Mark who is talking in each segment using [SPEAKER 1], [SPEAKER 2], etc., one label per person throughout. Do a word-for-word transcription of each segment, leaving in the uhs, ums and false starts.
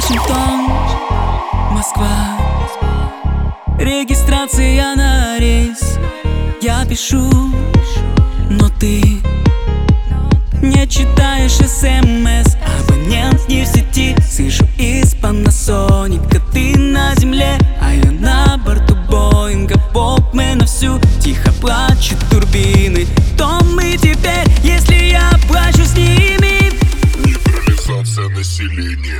[SPEAKER 1] Вашингтон, Москва, регистрация на рейс. Я пишу, но ты не читаешь смс. Абонент не в сети, слышу из Панасоника. Ты на земле, а я на борту Боинга. Walkman на всю, тихо плачут турбины. Кто мы теперь, если я плачу с ними?
[SPEAKER 2] Нейтрализация населения.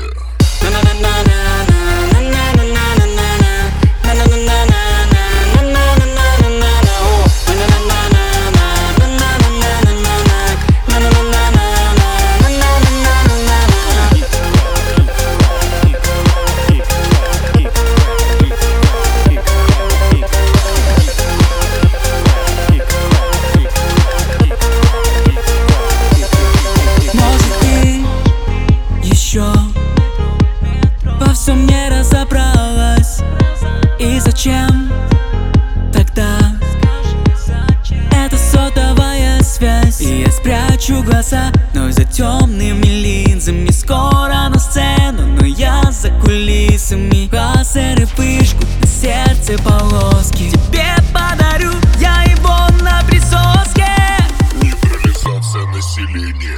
[SPEAKER 1] Во всем не разобралась. И зачем тогда эта сотовая связь? И я спрячу глаза, но за темными линзами. Скоро на сцену, но я за кулисами. Лазер и вышку, на сердце полоски. Тебе подарю я его на присоске.
[SPEAKER 2] Нейтрализация населения.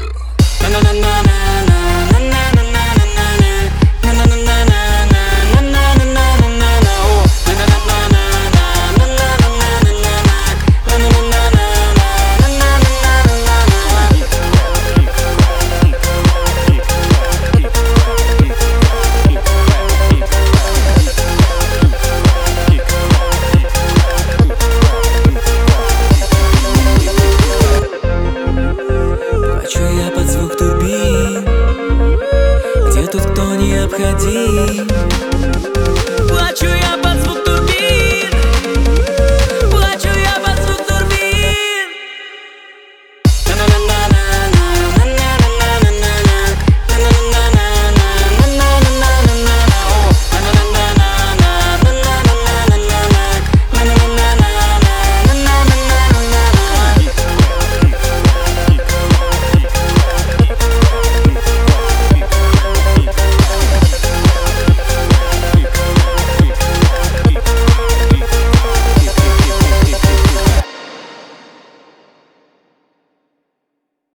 [SPEAKER 1] Где тут кто не обходи? Плачу я под